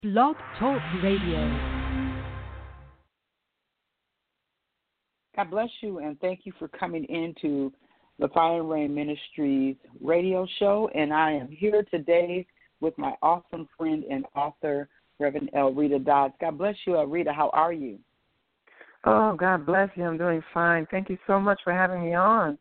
Blog Talk Radio. God bless you, and thank you for coming into the Fire and Rain Ministries radio show. And I am here today with my awesome friend and author, Reverend Elreta Dodds. God bless you, Elreta. How are you? Oh, God bless you. I'm doing fine. Thank you so much for having me on.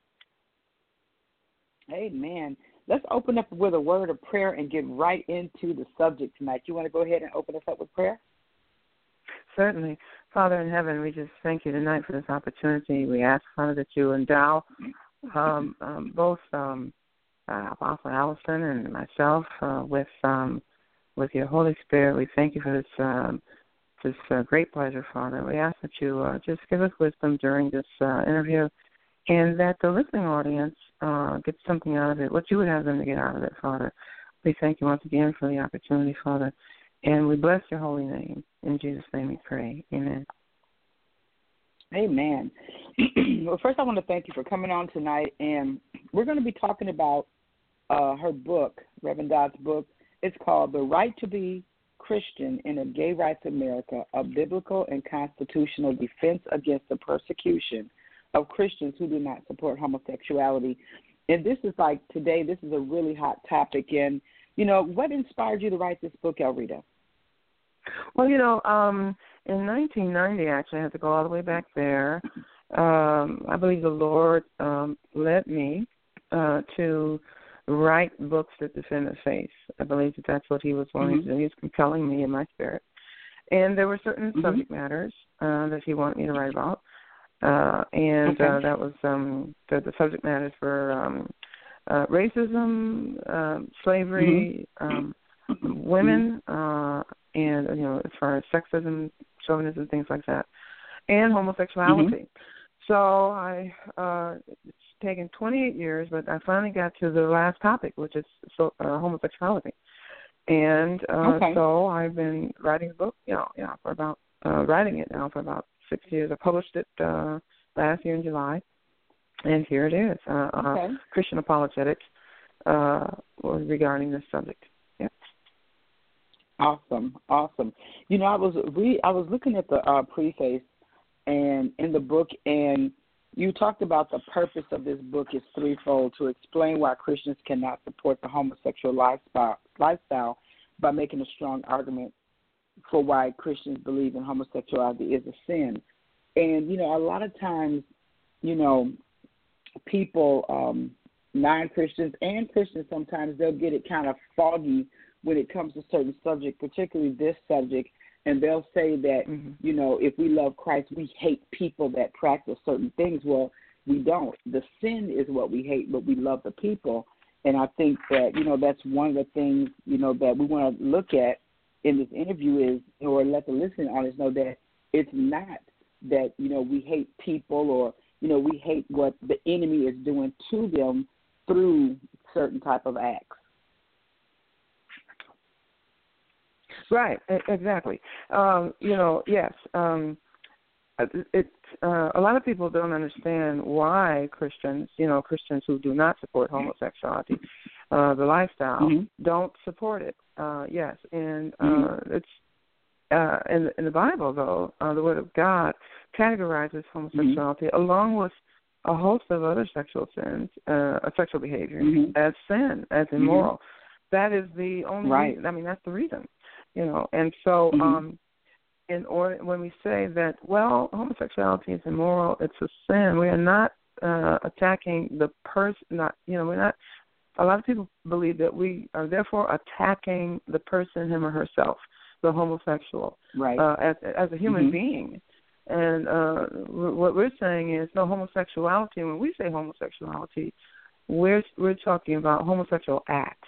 Amen. Let's open up with a word of prayer and get right into the subject tonight. You want to go ahead and open us up with prayer? Certainly. Father in heaven, we just thank you tonight for this opportunity. We ask, Father, that you endow both Apostle Allison and myself with your Holy Spirit. We thank you for this great pleasure, Father. We ask that you just give us wisdom during this interview, and that the listening audience gets something out of it, what you would have them to get out of it, Father. We thank you once again for the opportunity, Father, and we bless your holy name. In Jesus' name we pray. Amen. Amen. Well, first I want to thank you for coming on tonight, and we're going to be talking about her book, Reverend Dodd's book. It's called The Right to Be Christian in a Gay Rights America, a Biblical and Constitutional Defense Against the Persecution of Christians who do not support homosexuality. And this is like today, this is a really hot topic. And, you know, what inspired you to write this book, Elreta? Well, you know, in 1990, actually, I had to go all the way back there. I believe the Lord led me to write books that defend the faith. I believe that that's what he was wanting to do. He was compelling me in my spirit. And there were certain subject matters that he wanted me to write about. That was the subject matters for racism, slavery, women, and, you know, as far as sexism, chauvinism, things like that, and homosexuality. So it's taken 28 years, but I finally got to the last topic, which is homosexuality. And so I've been writing the book, for about writing it now for about 6 years. I published it last year in July, and here it is, Christian Apologetics regarding this subject. Yeah. Awesome. You know, I was looking at the preface and in the book, and you talked about the purpose of this book is threefold: to explain why Christians cannot support the homosexual lifestyle by making a strong argument for why Christians believe in homosexuality is a sin. And, you know, a lot of times, you know, people, non-Christians and Christians, sometimes they'll get it kind of foggy when it comes to certain subject, particularly this subject, and they'll say that, you know, if we love Christ, we hate people that practice certain things. Well, we don't. The sin is what we hate, but we love the people. And I think that, you know, that's one of the things, you know, that we want to look at in this interview is, or let the listening audience know that it's not that, you know, we hate people or, you know, we hate what the enemy is doing to them through certain type of acts. Right, exactly. You know, yes. It's a lot of people don't understand why Christians who do not support homosexuality, the lifestyle, don't support it. Yes, and it's in the Bible, though, the Word of God categorizes homosexuality along with a host of other sexual sins, sexual behavior, as sin, as immoral. That is the only reason. I mean, that's the reason, you know. And so, when we say that, well, homosexuality is immoral, it's a sin, we are not attacking the person. We're not. A lot of people believe that we are therefore attacking the person, him or herself, the homosexual, as a human being. And what we're saying is, no, homosexuality. When we say homosexuality, we're talking about homosexual acts,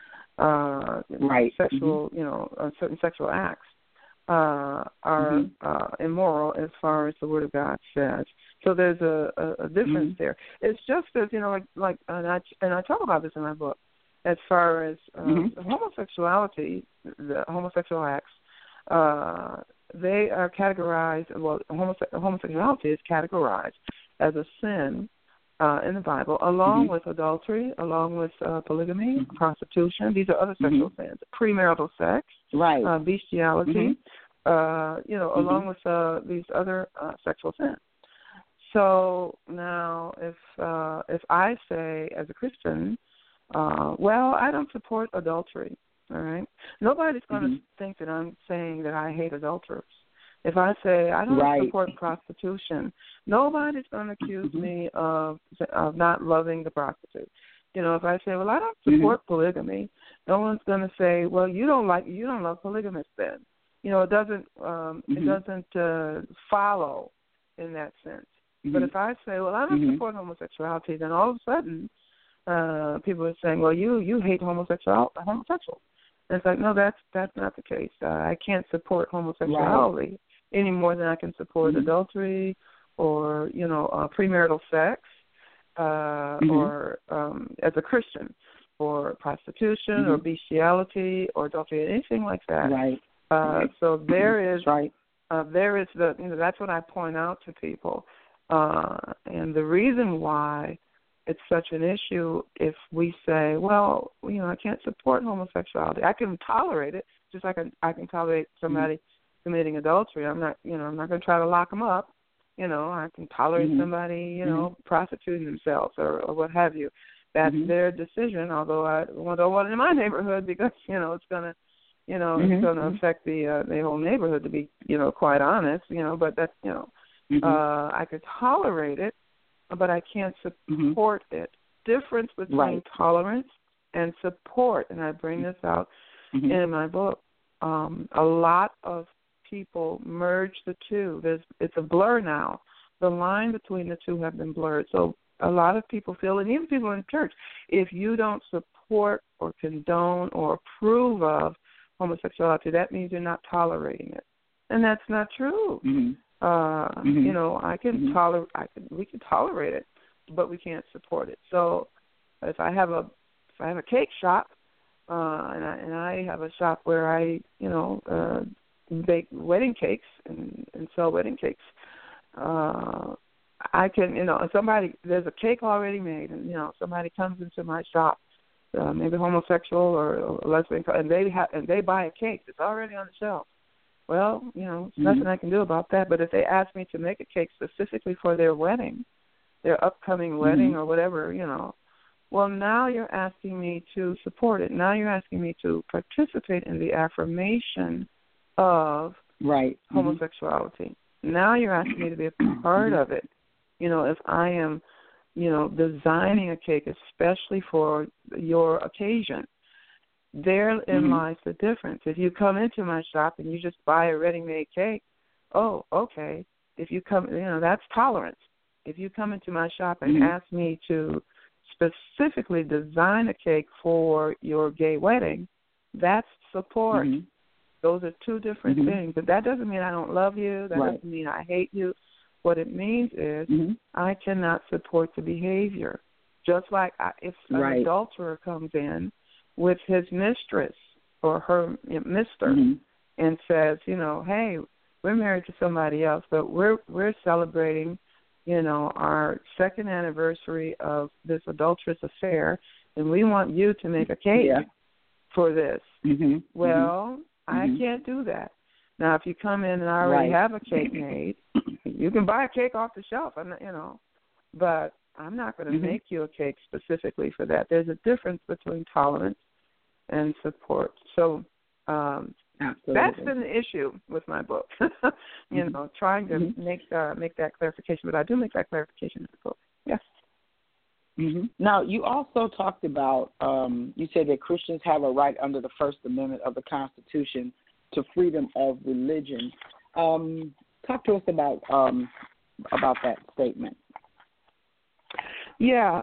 sexual, certain sexual acts are immoral as far as the Word of God says. So there's a difference there. It's just as, you know, like and I talk about this in my book, as far as homosexuality, the homosexual acts. They are categorized. Well, homosexuality is categorized as a sin in the Bible, along with adultery, along with polygamy, prostitution. These are other sexual sins. Premarital sex, bestiality, along with these other sexual sins. So now, if I say as a Christian, well, I don't support adultery, all right, nobody's going to think that I'm saying that I hate adulterers. If I say I don't support prostitution, nobody's going to accuse me of not loving the prostitute. If I say, well, I don't support polygamy, no one's going to say, well, you don't love polygamists then. It doesn't follow in that sense. But if I say, well, I don't support homosexuality, then all of a sudden people are saying, well, you hate homosexuals. And it's like, no, that's not the case. I can't support homosexuality any more than I can support adultery or, premarital sex or as a Christian, or prostitution or bestiality or adultery, anything like that. So there is that's what I point out to people. And the reason why it's such an issue, if we say, well, I can't support homosexuality. I can tolerate it, just like I can tolerate somebody committing adultery. I'm not going to try to lock them up. I can tolerate somebody, prostituting themselves or what have you. That's their decision. Although I don't want it in my neighborhood because it's going to, it's going to affect the whole neighborhood. To be, quite honest, But that's, I could tolerate it, but I can't support it. Difference between tolerance and support, and I bring this out in my book. A lot of people merge the two. It's a blur now. The line between the two have been blurred. So a lot of people feel, and even people in the church, if you don't support or condone or approve of homosexuality, that means you're not tolerating it, and that's not true. I can tolerate. We can tolerate it, but we can't support it. So if I have a cake shop, and I have a shop where I bake wedding cakes and sell wedding cakes. I can, there's a cake already made, and somebody comes into my shop, maybe homosexual or lesbian, and they buy a cake that's already on the shelf. Well, there's nothing I can do about that. But if they ask me to make a cake specifically for their wedding, their upcoming wedding or whatever, well, now you're asking me to support it. Now you're asking me to participate in the affirmation of homosexuality. Now you're asking me to be a part of it. If I am, designing a cake especially for your occasion, therein lies the difference. If you come into my shop and you just buy a ready-made cake, oh, okay. If you come, that's tolerance. If you come into my shop and ask me to specifically design a cake for your gay wedding, that's support. Those are two different things. But that doesn't mean I don't love you. That doesn't mean I hate you. What it means is I cannot support the behavior. Just like if an adulterer comes in with his mistress or her mister and says, hey, we're married to somebody else, but we're celebrating, our second anniversary of this adulterous affair, and we want you to make a cake for this. Well, I can't do that. Now, if you come in and I already have a cake made, you can buy a cake off the shelf, but I'm not going to make you a cake specifically for that. There's a difference between tolerance and support. So that's been the issue with my book, trying to make that clarification. But I do make that clarification in the book. Yes. Now, you also talked about, you said that Christians have a right under the First Amendment of the Constitution to freedom of religion. Talk to us about that statement. Yeah.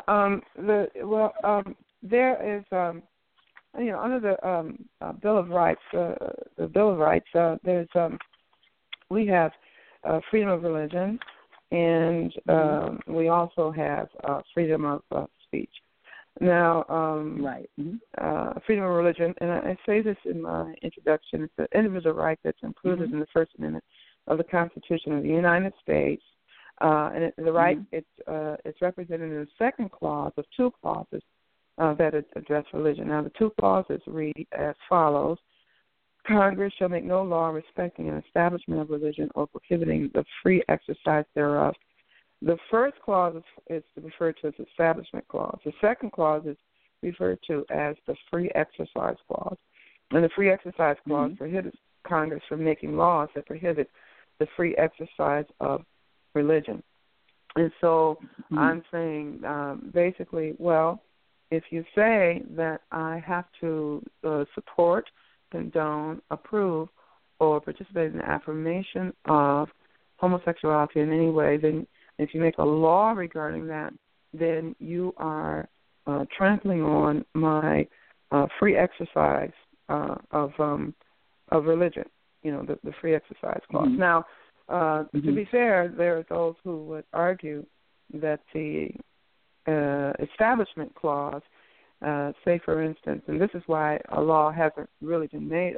There is, under the Bill of Rights, there's we have freedom of religion, and we also have freedom of speech. Now, freedom of religion, and I say this in my introduction, it's an individual right that's included in the First Amendment of the Constitution of the United States And the right, it's represented in the second clause of two clauses that address religion. Now, the two clauses read as follows. Congress shall make no law respecting an establishment of religion or prohibiting the free exercise thereof. The first clause is referred to as the Establishment Clause. The second clause is referred to as the Free Exercise Clause. And the Free Exercise Clause prohibits Congress from making laws that prohibit the free exercise of religion. And so I'm saying basically, well, if you say that I have to support, condone, approve, or participate in the affirmation of homosexuality in any way, then if you make a law regarding that, then you are trampling on my free exercise of religion, the free exercise clause. Now, to be fair, there are those who would argue that the Establishment Clause, say, for instance, and this is why a law hasn't really been made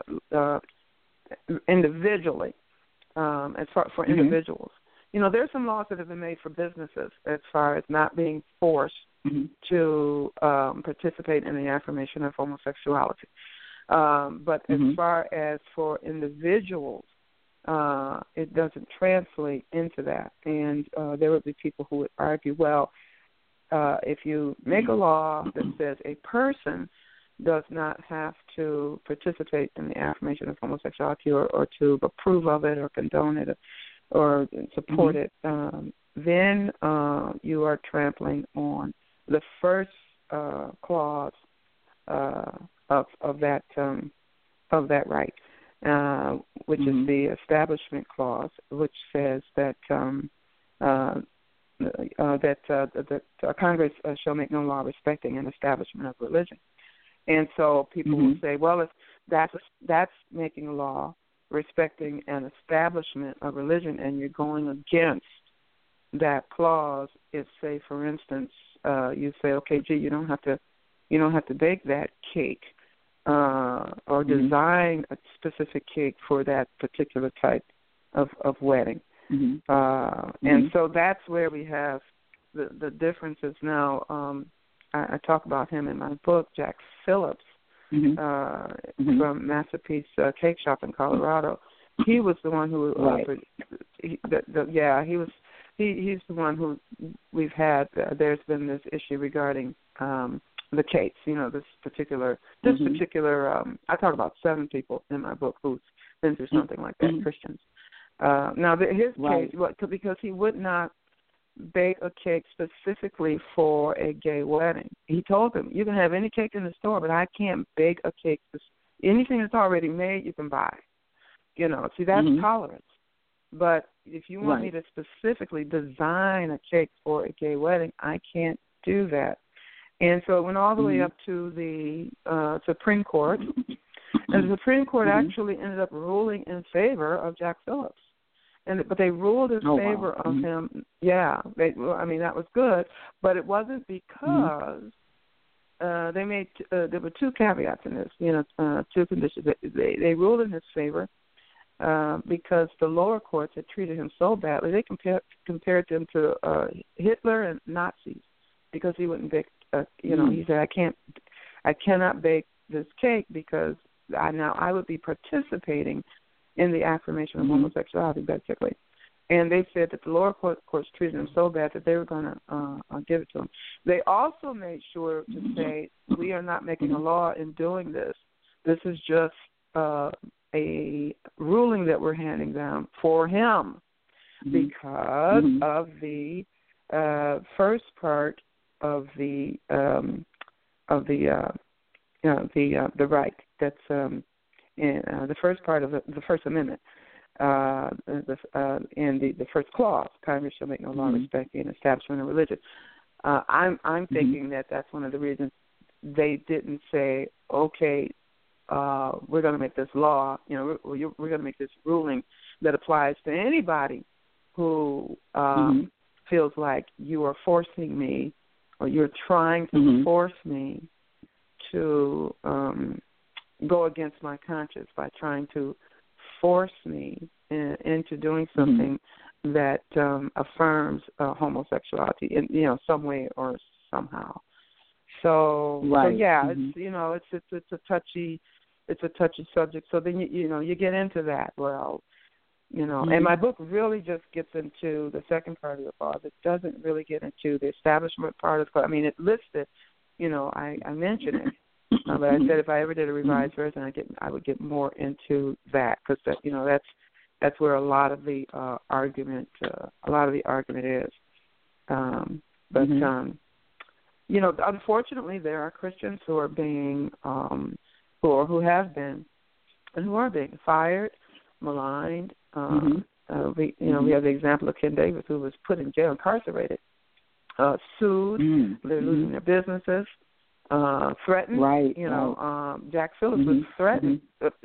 individually, as far for individuals. There's some laws that have been made for businesses as far as not being forced to participate in the affirmation of homosexuality. But as far as for individuals, it doesn't translate into that. And there would be people who would argue, well, if you make a law that says a person does not have to participate in the affirmation of homosexuality or to approve of it or condone it or support it, then you are trampling on the first clause of that right, which is the Establishment Clause, which says that Congress shall make no law respecting an establishment of religion. And so people will say, well, if that's making a law respecting an establishment of religion, and you're going against that clause, if, say, for instance, you say, okay, gee, you don't have to bake that cake or design a specific cake for that particular type of wedding. And so that's where we have the differences now. I talk about him in my book, Jack Phillips, from Masterpiece Cake Shop in Colorado. He was the one who, he's the one who we've had. There's been this issue regarding the cakes. This particular. I talk about 7 people in my book who've been through something like that, Christians. Now, his case, because he would not bake a cake specifically for a gay wedding. He told them, you can have any cake in the store, but I can't bake a cake. Anything that's already made, you can buy. See, that's tolerance. But if you want me to specifically design a cake for a gay wedding, I can't do that. And so it went all the way up to the Supreme Court. And the Supreme Court actually ended up ruling in favor of Jack Phillips. But they ruled in favor of him. Yeah, that was good. But it wasn't because they made. There were 2 caveats in this. 2 conditions. They ruled in his favor because the lower courts had treated him so badly. They compared him to Hitler and Nazis because he wouldn't bake. He said, I cannot bake this cake because I would be participating in the affirmation of homosexuality, basically. And they said that the lower courts treated him so bad that they were going to give it to him. They also made sure to say, we are not making a law in doing this. This is just a ruling that we're handing down for him because of the first part of the right that's in the first part of the First Amendment, and the first clause, Congress shall make no law respecting an establishment of religion. I'm thinking that that's one of the reasons they didn't say, okay, we're going to make this law, we're going to make this ruling that applies to anybody who feels like you are forcing me or you're trying to force me to go against my conscience by trying to force me into doing something that affirms homosexuality in some way or somehow. So yeah, it's a touchy subject. So then you get into that. Well, and my book really just gets into the second part of the clause. It doesn't really get into the establishment part of the clause. I mean, it lists it. I mention it, but I said if I ever did a revised version, I would get more into that because that's where a lot of the argument is. But unfortunately, there are Christians who are being who have been and who are being fired, maligned. We have the example of Ken Davis, who was put in jail, incarcerated, sued. They're losing their businesses, threatened. Right. Jack Phillips was threatened.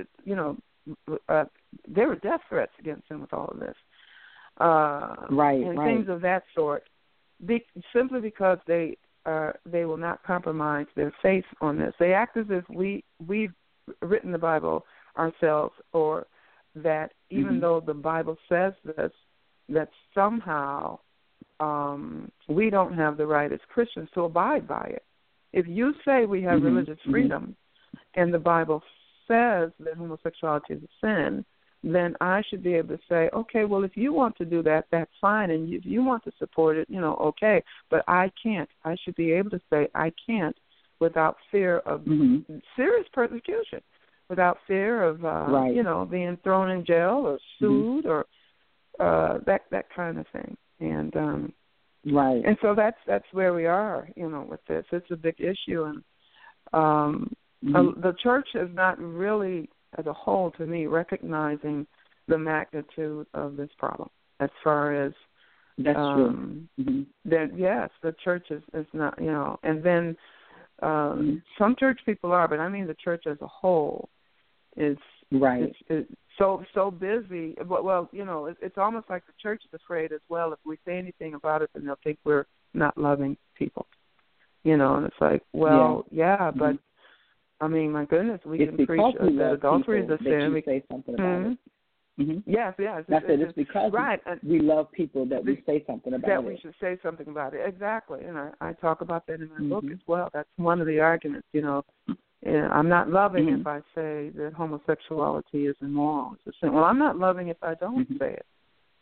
There were death threats against him with all of this. And things of that sort, simply because they will not compromise their faith on this. They act as if we've written the Bible ourselves, or that even though the Bible says this, that somehow we don't have the right as Christians to abide by it. If you say we have religious freedom and the Bible says that homosexuality is a sin, then I should be able to say, okay, well, if you want to do that, that's fine, and if you want to support it, okay, but I can't. I should be able to say I can't without fear of serious persecution, without fear of, being thrown in jail or sued or that kind of thing. And and so that's where we are, with this. It's a big issue, and the church is not really, as a whole, to me, recognizing the magnitude of this problem. As far as that's true. That yes, the church is not, and then some church people are, but I mean the church as a whole is is so busy. Well, it's almost like the church is afraid as well. If we say anything about it, then they'll think we're not loving people. And it's like, well, but I mean, my goodness, we can preach that adultery is a sin. We say something about it. Yes. That's it. It's because we love people that we say something about it. That we should say something about it. Exactly. And I talk about that in my book as well. That's one of the arguments, I'm not loving if I say that homosexuality is immoral. It's a sin. Well, I'm not loving if I don't say it.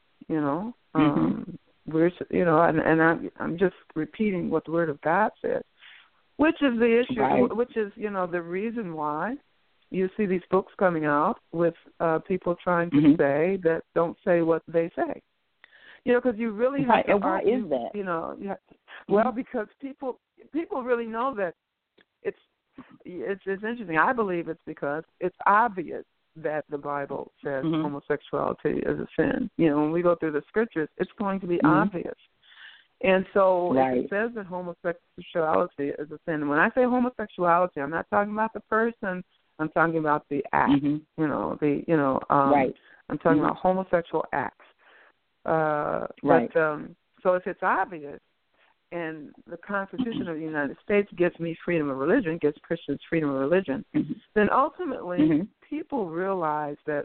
We're, and I'm just repeating what the Word of God says. Which is the issue, which is, the reason why you see these books coming out with people trying to say that don't say what they say. Because you really have to argue. And why is that? Well, because people really know that it's interesting. I believe it's because it's obvious that the Bible says homosexuality is a sin. When we go through the scriptures, it's going to be obvious. And so if it says that homosexuality is a sin, and when I say homosexuality, I'm not talking about the person. I'm talking about the act. I'm talking about homosexual acts. But so if it's obvious, and the Constitution of the United States gives me freedom of religion, gives Christians freedom of religion, then ultimately people realize that,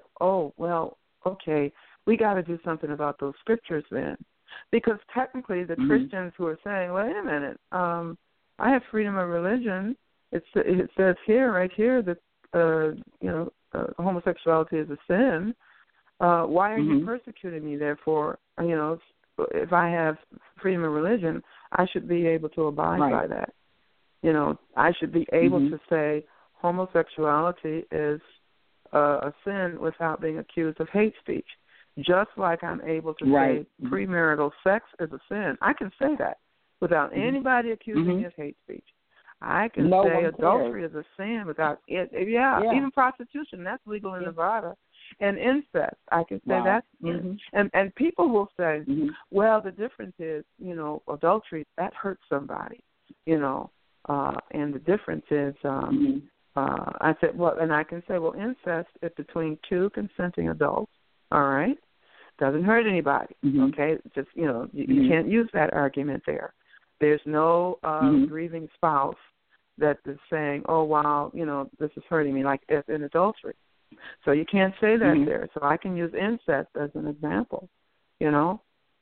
we got to do something about those scriptures then. Because technically the Christians who are saying, wait a minute, I have freedom of religion. It says right here that, homosexuality is a sin. Why are you persecuting me, therefore? If I have freedom of religion, I should be able to abide by that. I should be able to say homosexuality is a sin without being accused of hate speech. Just like I'm able to say premarital sex is a sin. I can say that without anybody accusing me of hate speech. I can say adultery is a sin without it. Even prostitution, that's legal in Nevada. And incest, I can say that's sin. And people will say, well, the difference is, adultery, that hurts somebody, and the difference is, I said, well, and I can say, well, incest is between two consenting adults. All right, doesn't hurt anybody. Okay, just you can't use that argument there. There's no grieving spouse that is saying, oh wow, this is hurting me, like in adultery. So you can't say that there. So I can use incest as an example.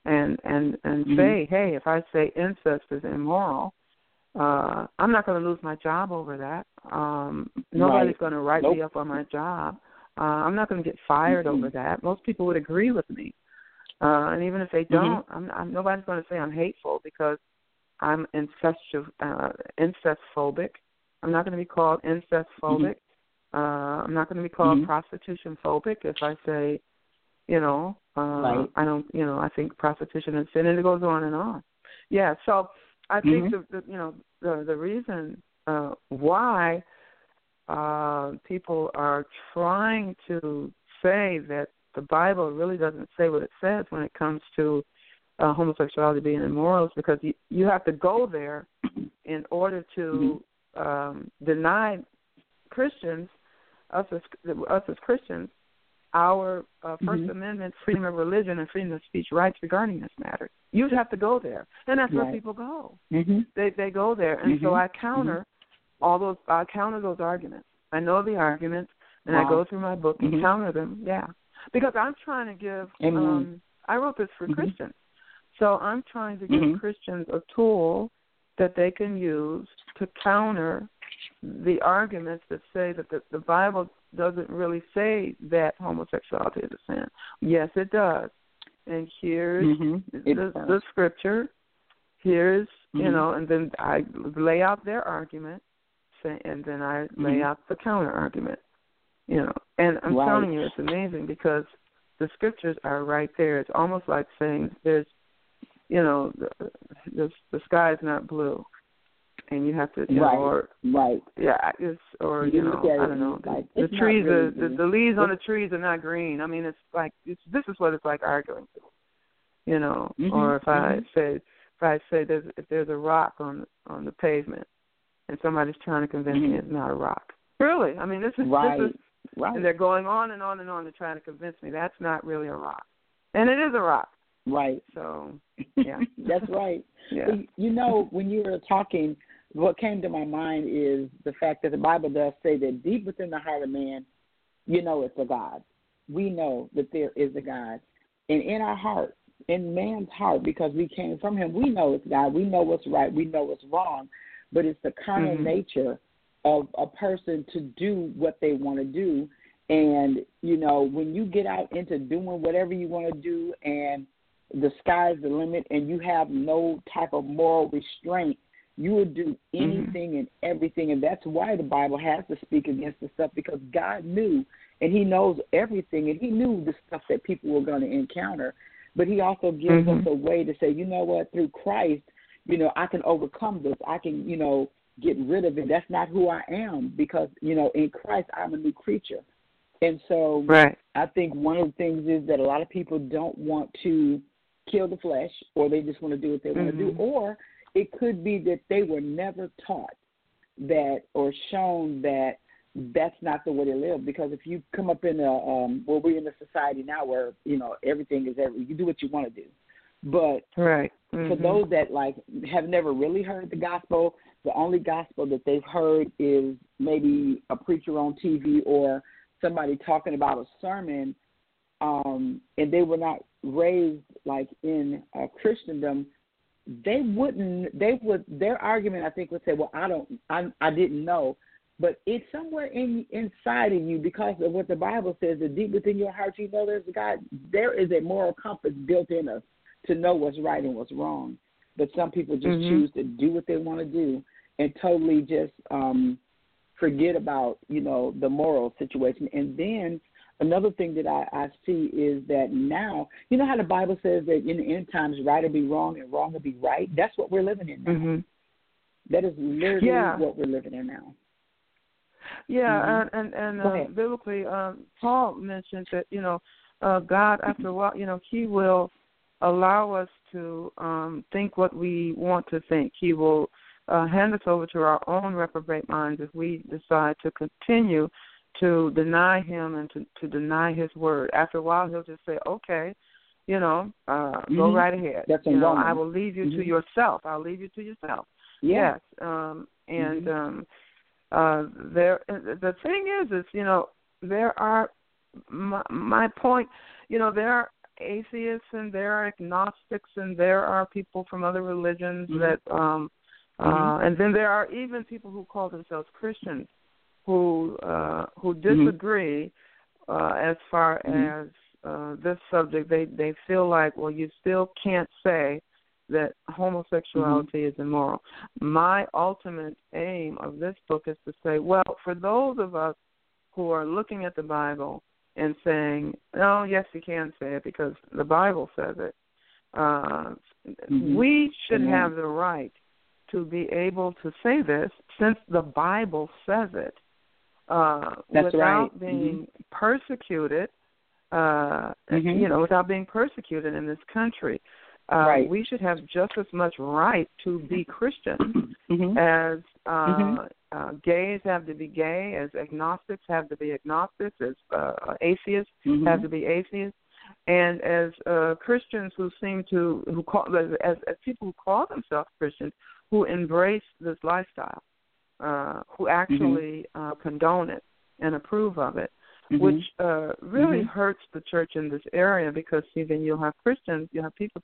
and say, hey, if I say incest is immoral, I'm not going to lose my job over that. Nobody's going to write me up on my job. I'm not going to get fired over that. Most people would agree with me. And even if they don't, nobody's going to say I'm hateful because I'm incest-phobic. I'm not going to be called incest-phobic. I'm not going to be called prostitution-phobic if I say, I don't, I think prostitution is sin, and it goes on and on. Yeah, so I think the reason why people are trying to say that the Bible really doesn't say what it says when it comes to homosexuality being immoral is because you have to go there in order to deny Christians, us as Christians, our First Amendment freedom of religion and freedom of speech rights regarding this matter. You'd have to go there, and that's where people go. They go there, and so I counter those arguments. I know the arguments, and I go through my book and counter them. Yeah, because I'm trying to give. I wrote this for Christians, so I'm trying to give Christians a tool that they can use to counter the arguments that say that the Bible doesn't really say that homosexuality is a sin. Yes, it does. And here's the scripture. Here's, and then I lay out their argument, and then I lay out the counter argument. And I'm telling you, it's amazing because the scriptures are right there. It's almost like saying there's, the sky is not blue. And you have to, I don't know. The trees, the leaves on the trees are not green. I mean, it's like this is what it's like arguing, Or if I say if there's a rock on the pavement, and somebody's trying to convince me it's not a rock. Really, I mean, this is and they're going on and on and on to try to convince me that's not really a rock, and it is a rock. Right. So, yeah, that's right. Yeah. When you were talking. What came to my mind is the fact that the Bible does say that deep within the heart of man, it's a God. We know that there is a God. And in our heart, in man's heart, because we came from him, we know it's God. We know what's right. We know what's wrong. But it's the carnal nature of a person to do what they want to do. And, when you get out into doing whatever you want to do and the sky's the limit and you have no type of moral restraint, you will do anything and everything, and that's why the Bible has to speak against the stuff, because God knew, and he knows everything, and he knew the stuff that people were going to encounter. But he also gives us a way to say, you know what, through Christ, I can overcome this. I can, get rid of it. That's not who I am, because, in Christ I'm a new creature. And so I think one of the things is that a lot of people don't want to kill the flesh, or they just want to do what they want to do, or it could be that they were never taught that or shown that that's not the way to live. Because if you come up in we're in a society now where, everything is you do what you want to do. But for those that have never really heard the gospel, the only gospel that they've heard is maybe a preacher on TV or somebody talking about a sermon, and they were not raised in Christendom. Their argument, I think, would say, well, I didn't know. But it's somewhere inside of you, because of what the Bible says, that deep within your heart you know there's a God. There is a moral compass built in us to know what's right and what's wrong. But some people just choose to do what they want to do and totally just forget about, the moral situation. And then another thing that I see is that now, how the Bible says that in the end times, right will be wrong and wrong will be right? That's what we're living in now. That is literally what we're living in now. Yeah, and biblically, Paul mentions that, God, after a while, he will allow us to think what we want to think. He will hand us over to our own reprobate minds if we decide to continue to deny him and to deny his word. After a while, he'll just say, okay, go right ahead. That's I will leave you to yourself. I'll leave you to yourself. Yeah. Yes. The thing is, there are, my point, there atheists and there are agnostics and there are people from other religions that and then there are even people who call themselves Christians who disagree as far as this subject. They feel like, well, you still can't say that homosexuality is immoral. My ultimate aim of this book is to say, well, for those of us who are looking at the Bible and saying, oh, yes, you can say it because the Bible says it, we should have the right to be able to say this since the Bible says it without being persecuted, without being persecuted in this country. We should have just as much right to be Christian as gays have to be gay, as agnostics have to be agnostics, as atheists have to be atheists, and as Christians as people who call themselves Christians who embrace this lifestyle, who actually condone it and approve of it. Which really hurts the church in this area because, see, then you'll have Christians, you'll have people,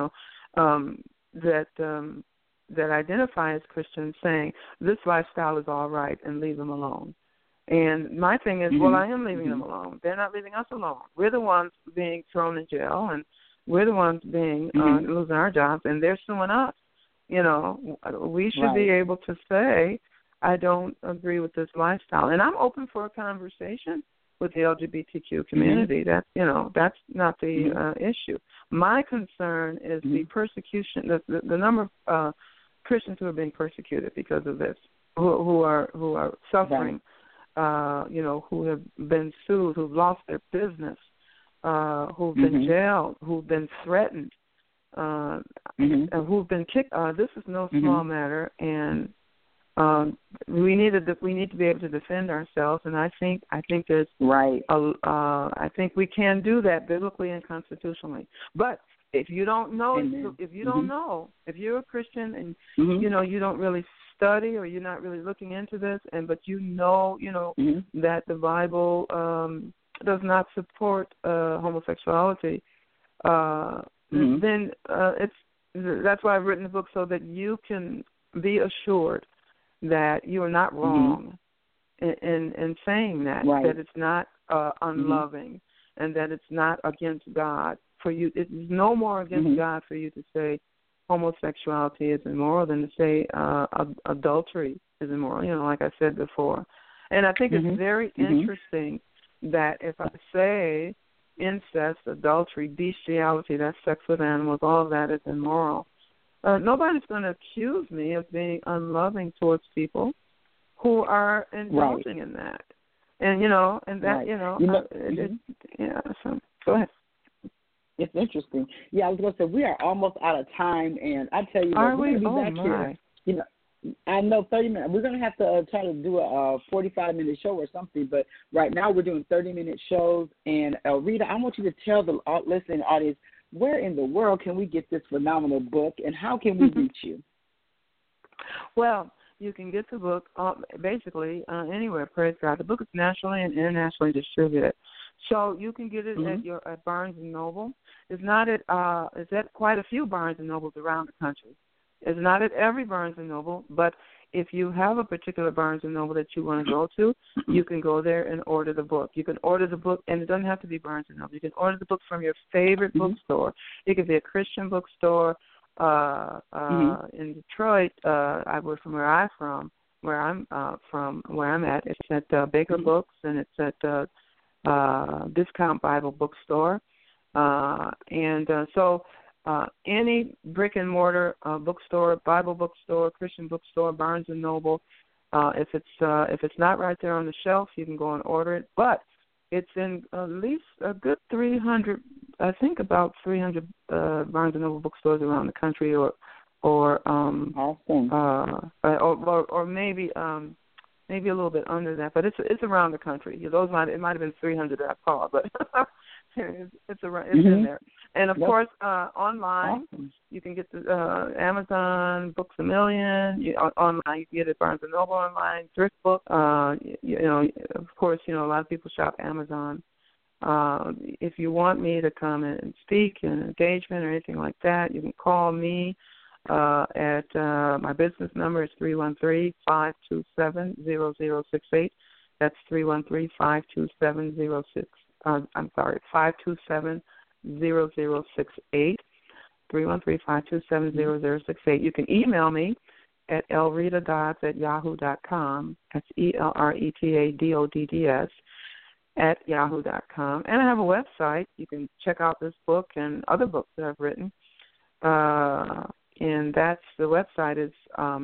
that identify as Christians saying this lifestyle is all right and leave them alone. And my thing is, well, I am leaving them alone. They're not leaving us alone. We're the ones being thrown in jail, and we're the ones being losing our jobs, and they're suing us. We should be able to say, I don't agree with this lifestyle. And I'm open for a conversation with the LGBTQ community. That's not the issue. My concern is the persecution, the number of Christians who are being persecuted because of this, who are suffering, who have been sued, who've lost their business, who've been jailed, who've been threatened, and who've been kicked. This is no small matter, and we need to be able to defend ourselves, and I think there's I think we can do that biblically and constitutionally. But if you don't know, if you're a Christian and you don't really study or you're not really looking into this, but that the Bible does not support homosexuality, then that's why I've written the book, so that you can be assured that you are not wrong in saying that it's not unloving and that it's not against God. For you, it's no more against God for you to say homosexuality is immoral than to say adultery is immoral, like I said before. And I think it's very interesting that if I say incest, adultery, bestiality, that's sex with animals, all of that is immoral, nobody's going to accuse me of being unloving towards people who are indulging in that. And, so go ahead. It's interesting. Yeah, I was going to say, we are almost out of time, and I tell you what, we're going to be back here. I know 30 minutes. We're going to have to try to do a 45-minute show or something, but right now we're doing 30-minute shows. And, Rita, I want you to tell the listening audience, where in the world can we get this phenomenal book, and how can we reach you? Well, you can get the book basically anywhere, praise God. The book is nationally and internationally distributed. So you can get it at Barnes & Noble. It's at quite a few Barnes & Nobles around the country. It's not at every Barnes & Noble, but if you have a particular Barnes & Noble that you want to go to, you can go there and order the book. You can order the book, and it doesn't have to be Barnes & Noble. You can order the book from your favorite bookstore. It could be a Christian bookstore. In Detroit, from where I'm at, it's at Baker Books, and it's at Discount Bible Bookstore. So any brick and mortar bookstore, Bible bookstore, Christian bookstore, Barnes and Noble, if it's not right there on the shelf, you can go and order it. But it's in at least a good 300, I think about 300 Barnes and Noble bookstores around the country, or maybe maybe a little bit under that, but it's around the country. It might have been 300 that I called, but it's in there. And of course, online you can get the Amazon Books a Million. Online you can get it Barnes and Noble online, Thrift Book. Of course, a lot of people shop Amazon. If you want me to come and speak in an engagement or anything like that, you can call me at my business number is 313-527-0068. That's 313-527-0068. 313-527-0068. You can email me at elretadodds@yahoo.com. That's ELRETADODDS @yahoo.com. And I have a website. You can check out this book and other books that I've written. And that's the website is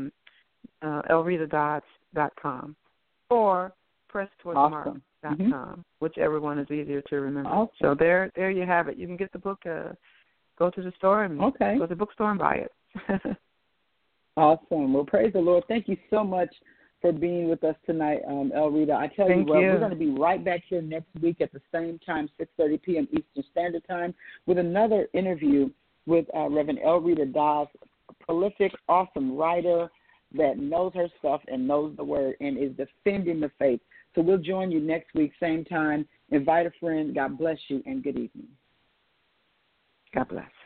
elretadodds.com or presstowardsmark.com, whichever one is easier to remember. Awesome. So there you have it. You can get the book. Go to the store and go to the bookstore and buy it. Awesome. Well, praise the Lord. Thank you so much for being with us tonight, Elreta. I tell you what, we're going to be right back here next week at the same time, 6:30 p.m. Eastern Standard Time, with another interview with Reverend Elreta Dodds, a prolific, awesome writer that knows her stuff and knows the word and is defending the faith. So we'll join you next week, same time. Invite a friend. God bless you, and good evening. God bless.